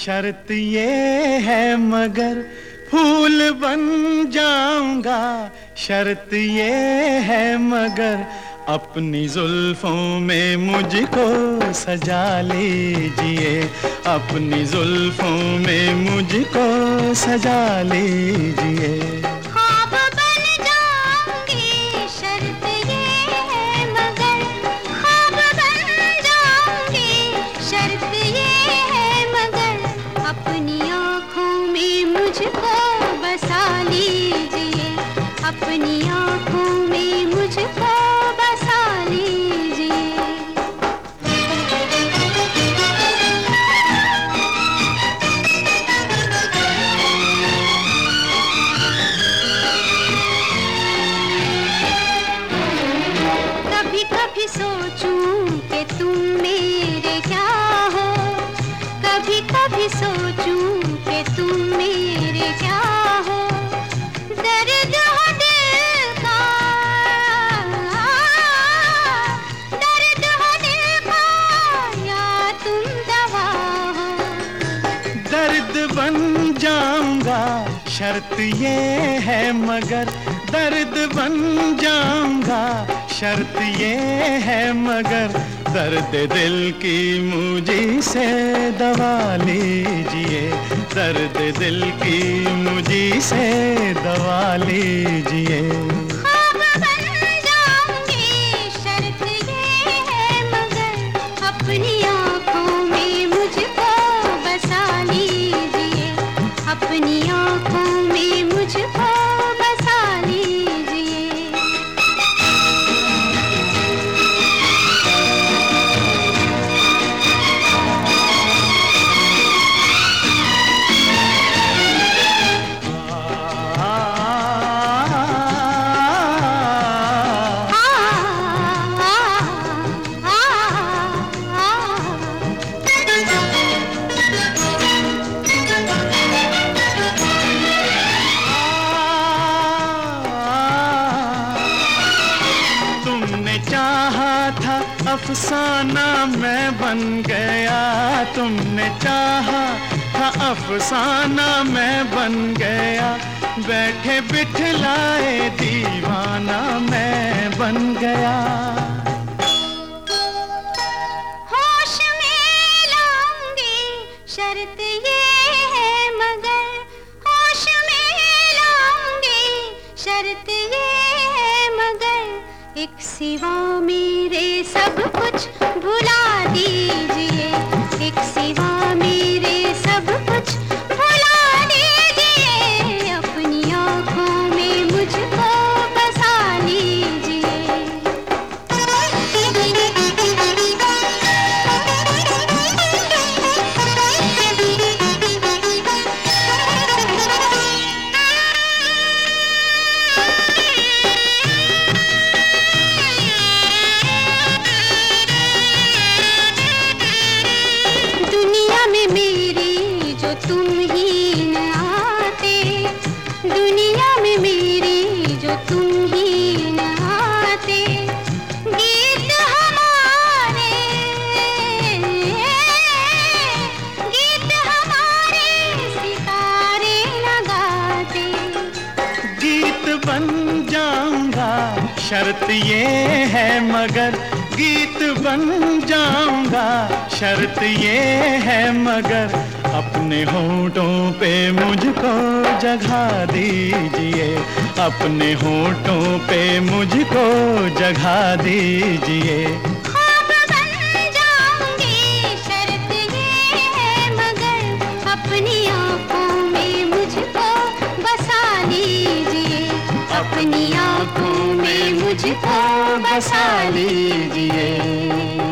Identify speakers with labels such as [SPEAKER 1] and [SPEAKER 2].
[SPEAKER 1] शर्त ये है मगर फूल बन जाऊंगा। शर्त ये है मगर अपनी जुल्फों में मुझको सजा लीजिए। अपनी जुल्फों में मुझको सजा लीजिए।
[SPEAKER 2] अपनी आँखों में मुझको बसा लीजिए। कभी कभी सोचूं कि तुम मेरे क्या हो। कभी कभी सोचूं कि तुम मेरे क्या हो। दर्द हो दिल का, दर्द हो दिल का, या तुम दवा हो।
[SPEAKER 1] दर्द बन जाऊंगा शर्त ये है मगर दर्द बन जाऊंगा। शर्त ये है मगर दर्द दिल की मुझी से दवा लीजिए। दर्द दिल की मुझी से दवा लीजिए।
[SPEAKER 2] शर्त ये है मगर अपनी आँखों में मुझको बसा लीजिए। अपनी आँखों में मुझको बसा लीजिए।
[SPEAKER 1] चाहा था अफसाना मैं बन गया। तुमने चाहा था अफसाना मैं बन गया। बैठे बिठलाए दीवाना मैं बन गया।
[SPEAKER 2] होश में लाऊंगी शर्त ये है मगर होश में लाऊंगी शर्त ये है मगर एक सिवा मेरे सब कुछ भुला दीजिए। एक सिवा मेरे सब कुछ भुला दीजिए। अपनी आँखों में मुझको बसा लीजिए। दुनिया में मेरी जो तुम ही न आते। दुनिया में मेरी जो तुम ही न आते। गीत हमारे, गीत हमारे सितारे न गाते।
[SPEAKER 1] गीत बन जाऊंगा शर्त ये है मगर गीत बन जाऊंगा। शर्त ये है मगर अपने होठों पे मुझको जगह दीजिए। अपने होठों पे मुझको जगह दीजिए।
[SPEAKER 2] ख्वाब बन जाऊंगी शर्त ये है मगर अपनी आँखों में मुझको बसा लीजिए। अपनी आँखों में मुझको बसा लीजिए।